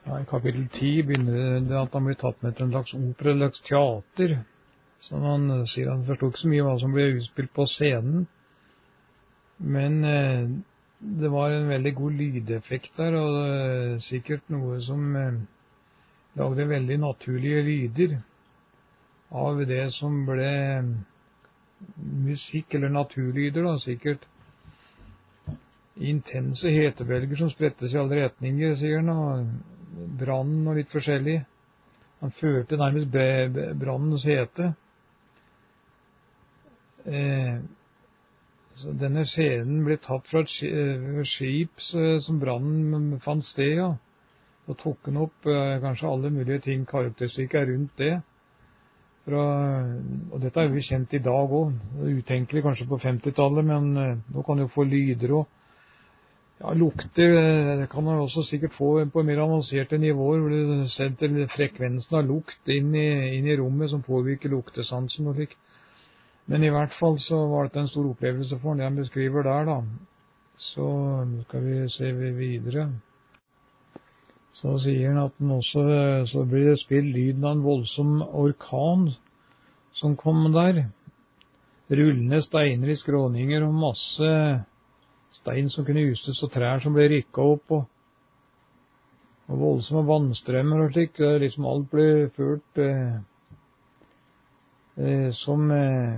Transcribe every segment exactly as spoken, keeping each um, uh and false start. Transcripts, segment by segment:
Ja, i kapittel ti begynner det at han blir tatt med til en slags opera, en slags teater. Så han sier han forstod ikke så mye hva som ble utspilt på scenen. Men eh, det var en veldig god lydeffekt der, og eh, sikkert noe som eh, lagde veldig naturlige lyder av det som ble musikk eller naturlyder, da, sikkert intense hetebølger som sprettes i alle retninger, sier han, og brann og litt forskjellig. Han følte nærmest brannens hete. Eh, så denne scenen ble tatt fra et skip som brannen fant sted, ja, og tok den opp eh, kanskje alle mulige ting, karakteristikker rundt det. Fra, og dette er jo kjent i dag også, utenkelig kanskje på femtitallet, men eh, nå kan du få lyder og ja, lukter. Det kan man også sikkert få på mer avanserte nivåer, hvor du setter frekvensen av lukt inn i, inn i rommet som påvirker luktesansen og slik. Men i hvert fall så var det en stor opplevelse for det han beskriver der, da. Så skal vi se videre. Så sier han at den også, så blir det spilt lyden av en voldsom orkan som kom der. Rullende steiner i skråninger og masse stein som kunne hustes og trær som ble rykket opp, og, og voldsomme vannstrømmer og slik. Liksom alt ble ført eh, eh, som eh,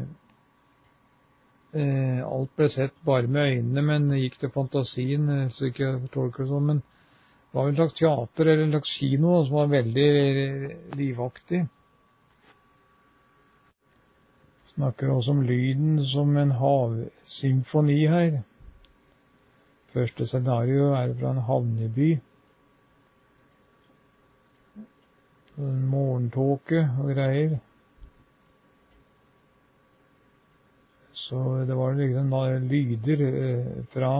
eh, alt ble sett bare med øynene, men gikk til fantasien, eh, så ikke jeg tolker det sånn, men det var en slags teater eller en slags kino som var veldig livaktig. Snakker også om lyden som en havsymfoni her. Første scenario er fra en havneby. En morgentåke og greier. Så det var liksom lyder fra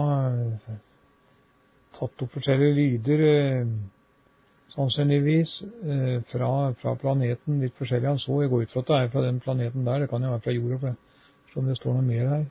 tatt opp forskjellige lyder sannsynligvis fra, fra planeten, litt forskjellig han så. Jeg går ut fra at det er fra den planeten der, det kan jo være fra jorda, for det står noe mer her.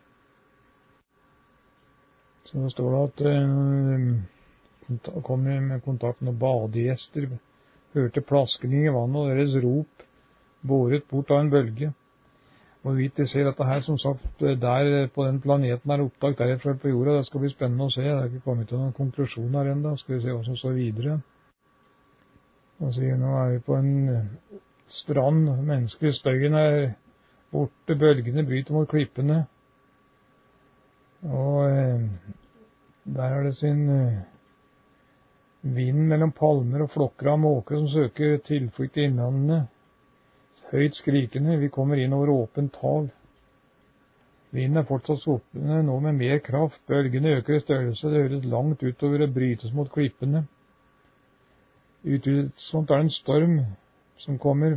Så står det at uh, kom med kontakt med badegjester, hørte plaskning i vannet og deres rop, båret bort av en bølge. Og vidt jeg ser dette her, som sagt, der på den planeten er opptak derfra på jorda, det skal bli spennende å se. Det er ikke kommet til noen konklusjon her enda, skal vi se hva som står videre. Og sier, nå er vi på en strand, menneskelig støyen er borte, bølgene bryter mot klippene. Og eh, der er det sin eh, vind mellom palmer og flokker av måker som søker tilflukt i innlandene. Høyt skrikende, vi kommer inn over åpent hav. Vinden er fortsatt såpende, nå med mer kraft. Bølgene øker i størrelse, det høres langt utover og brytes mot klippene. Utvilsomt er det en storm som kommer.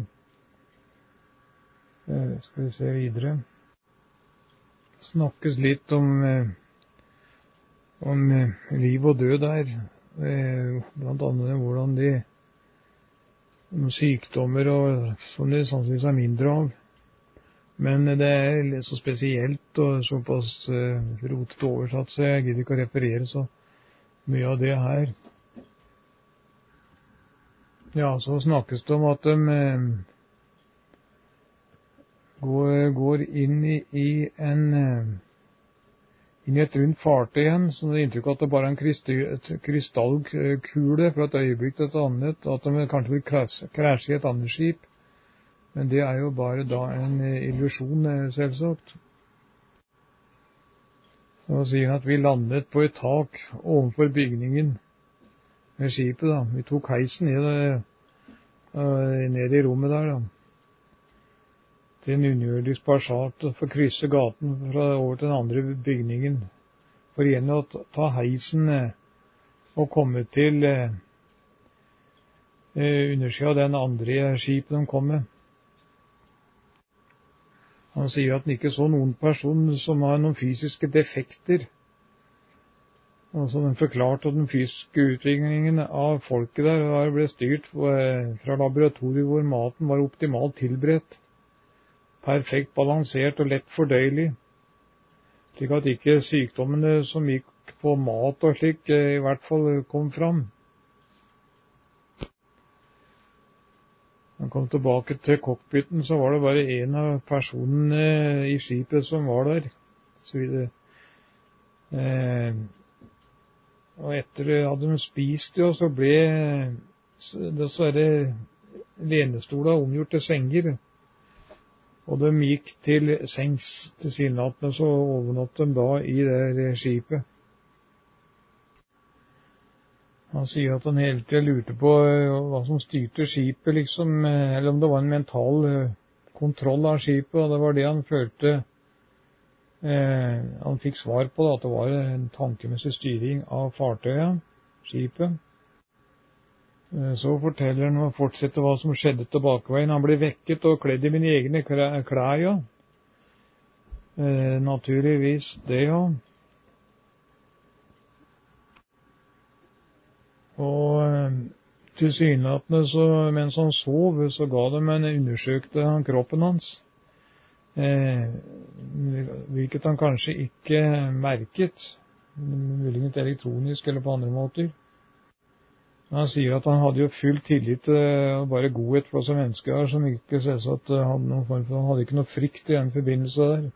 Eh, skal vi se videre. Snakkes litt om, eh, om eh, liv og død der. Eh, blant annet hvordan de sykdommer og som det sannsynligvis er mindre av. Men det er så spesielt og såpass uh, rotete oversatt, så jeg gidder ikke å referere så mye av det her. Ja, så snakkes det om at de uh, går, går inn i, i en uh, inn i et rundt fartøy igjen, så det er inntrykk at det bare er en krystall, krystallkule fra et øyeblikk til et annet, at de kanskje vil krasje, krasje i et annet skip. Men det er jo bare da en illusjon, selvsagt. Så sier han at vi landet på et tak ovenfor bygningen med skipet, da. Vi tok heisen ned, ned i rommet der, da. Til en underjordisk passasje for å krysse gaten fra over til den andre bygningen. For igjen å ta heisen og komme til eh, undersida av den andre skipet de kom med. Han sier at han ikke så noen person som har noen fysiske defekter. Altså den forklarte at den fysiske utviklingen av folket der ble styrt fra laboratoriet hvor maten var optimalt tilberedt. Perfekt balansert og lett fordøyelig, slik at ikke sykdommene som gikk på mat og slik, i hvert fall kom fram. han kom tilbake til cockpiten, så var det bare en av personene i skipet som var der. Så videre. Eh, og etter hadde de spist, jo, så ble dessverre lenestola omgjort til senger. Og de gikk til sengs til tilsynelatende, så overnattet de da i det skipet. Han sier at han hele tiden lurte på hva som styrte skipet, liksom, eller om det var en mental kontroll av skipet, og det var det han følte. Eh, han fikk svar på det, at det var en tankemessig styring av fartøyet, skipet. Eh, så forteller han og fortsetter hva som skjedde tilbakeveien. Han ble vekket og kledd i mine egne klær, ja. Eh, naturligvis det, ja. Og tilsynelatende, så mens han sov, så ga de en undersøkte han kroppen hans, eh, hvilket han kanskje ikke merket, muligens elektronisk eller på andre måter. Han sier at han hadde jo full tillit til og bare godhet for oss mennesker som ikke selvsagt hadde noen form for, han hadde ikke noe frykt i den forbindelse der.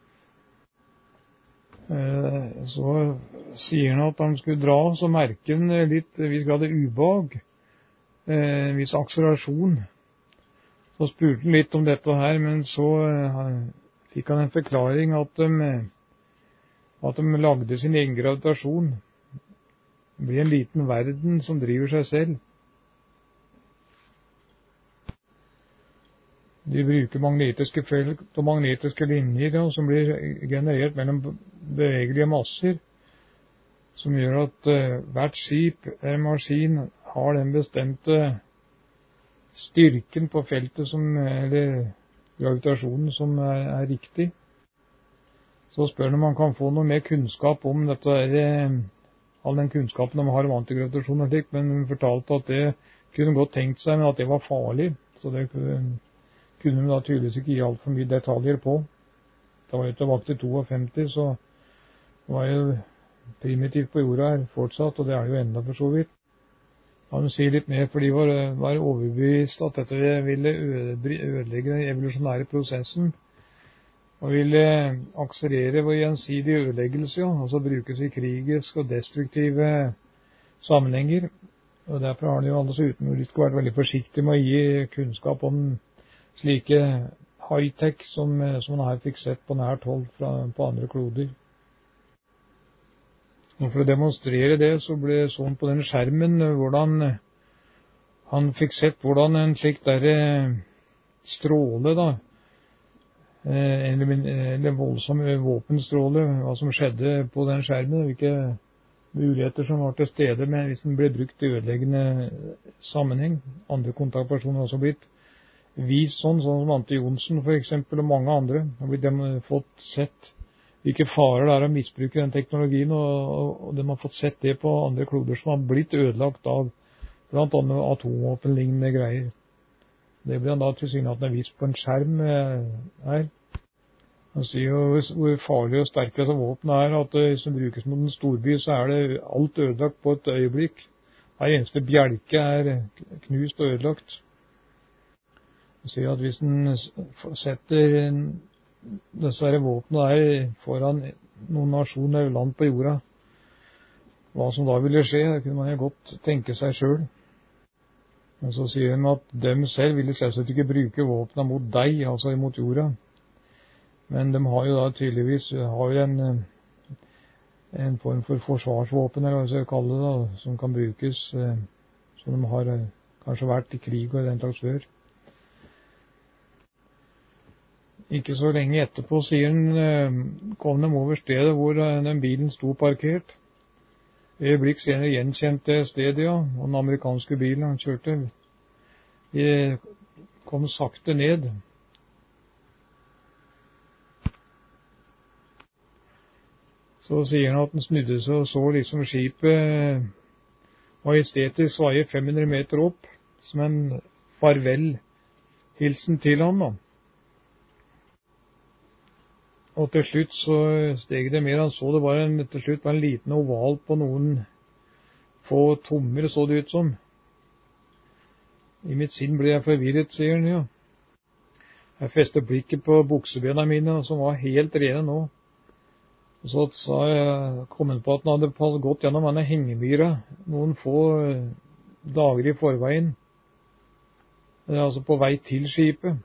Så sier han at han skulle dra, så merker han litt viss grad av ubehag, en viss akselerasjon. Så spurte han litt om dette her, men så fikk han en forklaring at de, at de lagde sin egen gravitasjon. Det blir en liten verden som driver seg selv. De bruker magnetiske felt og magnetiske linjer ja, som blir generert mellom bevegelige masser, som gjør at uh, hvert skip eller maskin har den bestemte styrken på feltet, som, eller gravitasjonen, som er, er riktig. Så spør han om man kan få noe mer kunnskap om dette, er, all den kunnskapen de har om antigravitasjon og slik, men hun fortalte at det kunne godt tenkt seg, men at det var farlig, så det kunne kunne de da tydeligvis ikke gi alt for mye detaljer på. Det var jo tilbake til femtito, så det var jo primitivt på jorda her fortsatt, og det er det jo enda for så vidt. Han sier litt mer, for de var, var overbevist at dette ville ødelegge den evolusjonære prosessen, og ville akselerere vår gjensidige ødeleggelse, altså brukes i krigisk og destruktive sammenhenger. Og derfor har de jo alle utenrisk vært veldig forsiktige med å gi kunnskap om slike high-tech som, som man her fikk sett på nært hold fra, på andre kloder. Og for å demonstrere det, så ble sånn på den skjermen hvordan han fikk sett hvordan en slik der stråle, da, eller, eller voldsom våpenstråle, hva som skjedde på den skjermen, hvilke muligheter som var til stede med, hvis den ble brukt i ødeleggende sammenheng. Andre kontaktpersoner har også blitt vist sånn, sånn som Ante Johnsen for eksempel, og mange andre har blitt fått sett hvilke farer det er å misbruke den teknologien, og, og de har fått sett det på andre kloder som har blitt ødelagt av blant annet atomvåpenlignende greier. Det blir han da tilsynelatende vist på en skjerm her. Han sier jo hvor farlig og sterkt dette våpenet er, at hvis det brukes mot en storby, så er det alt ødelagt på et øyeblikk. Hver eneste bjelke er knust og ødelagt. Han sier at hvis den setter disse våpnene der foran noen nasjon eller land på jorda, hva som da ville skje, det kunne man jo godt tenke seg selv. Men så sier de at dem selv ville selvsagt ikke bruke våpnene mot deg, altså mot jorda. Men de har jo da tydeligvis har en, en form for forsvarsvåpen, eller hva jeg skal kalle det, da, som kan brukes, som de har kanskje vært i krig og den slags før. Ikke så lenge etterpå, sier han, kom de over stedet hvor den bilen sto parkert. I øyeblikk senere gjenkjente stedet, ja, og den amerikanske bilen han kjørte. De kom sakte ned. Så sier han at den snudde seg og så liksom skipet majestetisk svaie fem hundre meter opp, som en farvel-hilsen til ham, da. Og til slutt så steg det mer. Han så det var en, til slutt var en liten oval på noen få tommer, så det ut som. I mitt sinn ble jeg forvirret, sier han, ja. Jeg festet blikket på buksebena mine, som var helt rene nå. Og så sa jeg, kom han på at han hadde gått gjennom denne hengemyra noen få dager i forveien. Altså på vei til skipet.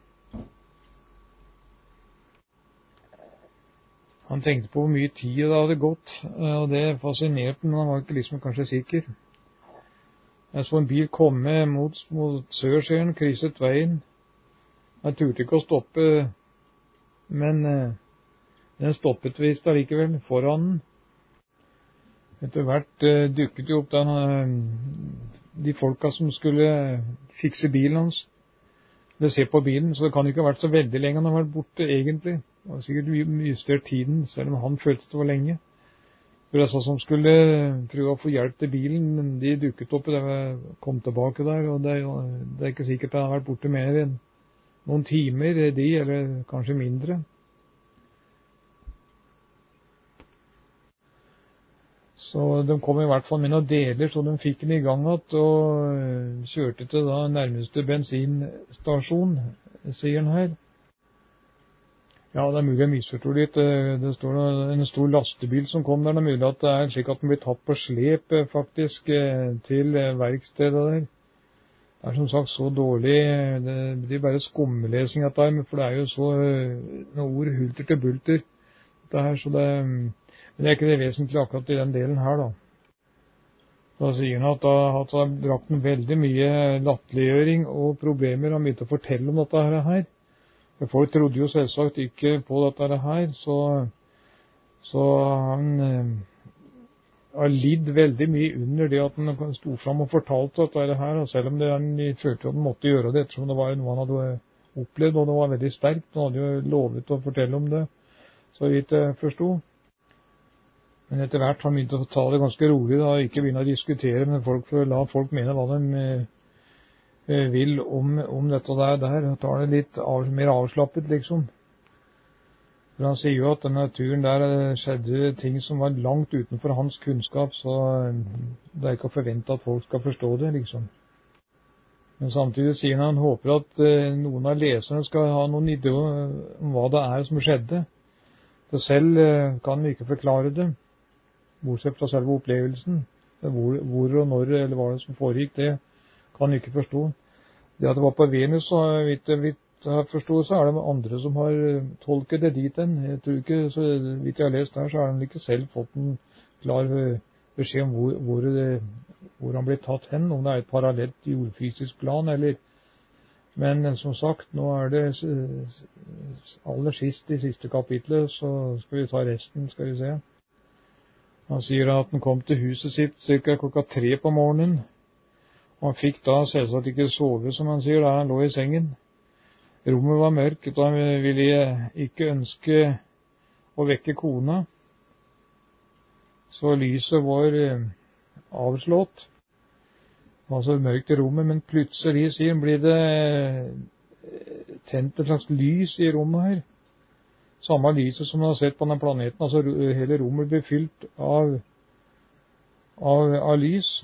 Han tenkte på hvor mye tid det hadde gått, og det fascinerte, men han var ikke liksom kanskje sikker. Jeg så en bil komme mot, mot Sørsjøen, krysset veien. Jeg turte ikke å stoppe, men eh, den stoppet visst allikevel foran den. Etter hvert eh, dukket jo opp den, eh, de folka som skulle fikse bilen hans, eller se på bilen, så det kan ikke ha vært så veldig lenge han har vært borte egentlig. Det var sikkert justert tiden, selv om han følte det var lenge. For disse som skulle prøve å få hjelp til bilen, de dukket opp, og de kom tilbake der, og det, det er ikke sikkert at han har vært borte mer enn noen timer, de, eller kanskje mindre. Så de kom i hvert fall med noen deler, så de fikk den i gang igjen, og kjørte til da nærmeste bensinstasjon, sier han her. Ja, det er mulig jeg misforstår litt. Det står en stor lastebil som kom der. Det er mulig at det er slik at den blir tatt på slep, faktisk, til verkstedet der. Det er som sagt så dårlig. Det blir bare skummelesing av det, for det er jo så noen ord hulter til bulter. Det her, så det, men det er ikke det vesentlige akkurat i den delen her, da. Da sier han at da at han drakk den veldig mye latterliggjøring og problemer. Han begynte å fortelle om dette her. For folk trodde jo selvsagt ikke på dette her, så, så han eh, har lidd veldig mye under det at han stod fram og fortalte dette her, og selv om det, han følte at han måtte gjøre det, ettersom det var noe han hadde opplevd, og det var veldig sterkt. Han hadde jo lovet å fortelle om det, så vidt jeg forstod. Men etter hvert har han begynt å ta det ganske rolig, da, ikke begynne å diskutere med folk for å la folk mene hva de eh, vil om, om dette der, der. Han tar det litt av, mer avslappet, liksom. For han sier jo at denne turen der skjedde ting som var langt utenfor hans kunnskap, så det er ikke å forvente at folk skal forstå det, liksom. Men samtidig sier han han håper at noen av leserne skal ha noen idé om hva det er som skjedde. For selv kan vi ikke forklare det, bortsett fra selve opplevelsen. Hvor, hvor og når, eller hva det som foregikk, det kan jeg ikke forstå. Det at det var på Venus, så vidt jeg forstår, så er det andre som har tolket det dit hen. Jeg tror ikke, så vidt jeg har lest her, så har han ikke selv fått en klar beskjed om hvor, hvor, det, hvor han blir tatt hen, om det er et parallelt jordfysisk plan, eller... Men som sagt, nå er det aller sist i siste kapitlet, så skal vi ta resten, skal vi se. Han sier at han kom til huset sitt cirka klokka tre på morgenen, og han fikk da selvsagt ikke sove, som han sier, da han lå i sengen. Rommet var mørkt, og han ville ikke ønske å vekke kona. Så lyset var avslått, altså mørkt i rommet, men plutselig, sier han, blir det tent et slags lys i rommet her. Samme lyset som han har sett på denne planeten, altså hele rommet blir fylt av, av, av lys.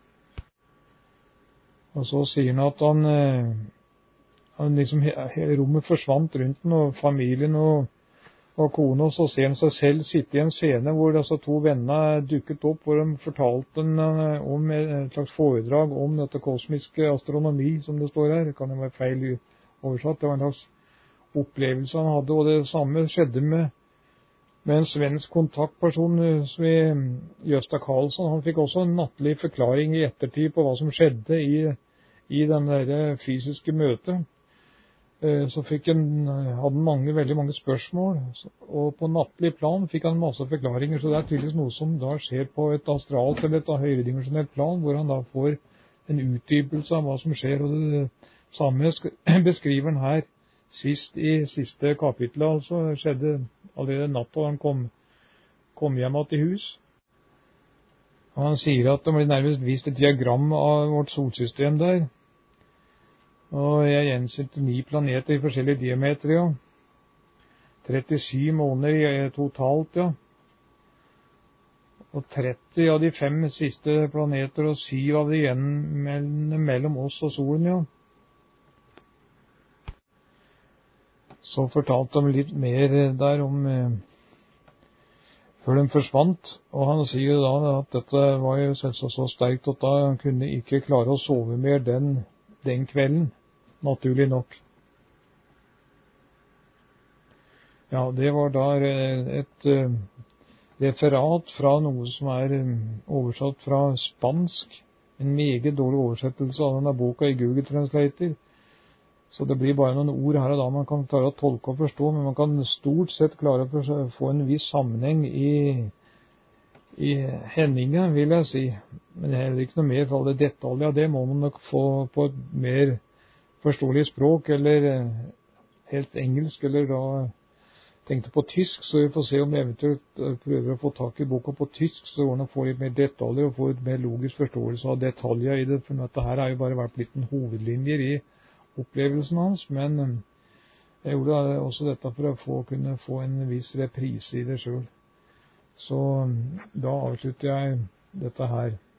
Og så sier han at han, han liksom, hele rommet forsvant rundt den, og familien og, og kone, og så ser han seg selv sitte i en scene hvor altså to venner dukket opp, hvor de fortalte den om et slags foredrag om dette kosmiske astronomi, som det står her. Det kan jo være feil oversatt, det var en slags opplevelse han hadde, og det samme skjedde med, med en svensk kontaktperson, Gösta Karlsson. Han fikk også en nattlig forklaring i ettertid på hva som skjedde i, i den der fysiske møtet. Så fikk han, hadde mange, veldig mange spørsmål, og på nattlig plan fikk han masse forklaringer, så det er tydeligvis noe som da skjer på et astralt eller et høyredimensjonelt plan, hvor han da får en utdypelse av hva som skjer, og det samme beskriver han her. Sist i siste kapitlet, altså, skjedde allerede natt, og han kom, kom hjem til hus. Og han sier at det blir nærmest vist et diagram av vårt solsystem der. Og jeg gjenkjente ni planeter i forskjellige diameter, ja. trettisju måneder totalt, ja. Og tretti av de fem siste planeter, og syv av de igjen mellom oss og solen, ja. så fortalte de litt mer der om eh, før de forsvant, og han sier jo da at dette var jo selvsagt så sterkt at da han kunne ikke klare å sove mer den, den kvelden, naturlig nok. Ja, det var da et uh, referat fra noe som er um, oversatt fra spansk, en meget dårlig oversettelse av denne boka i Google Translator. Så det blir bare noen ord her og da man kan klare å tolke og forstå, men man kan stort sett klare å få en viss sammenheng i, i hendinga, vil jeg si. Men heller ikke noe mer for alle detaljer. Det må man nok få på et mer forståelig språk, eller helt engelsk, eller da tenkte på tysk, så vi får se om jeg eventuelt prøver å få tak i boka på tysk, så går det å få litt mer detaljer og få et mer logisk forståelse av detaljer i det, for dette her har jo bare vært blitt en hovedlinjer i opplevelsen hans, men jeg gjorde også dette for å få, kunne få en viss reprise i det selv. Så da avslutter jeg dette her.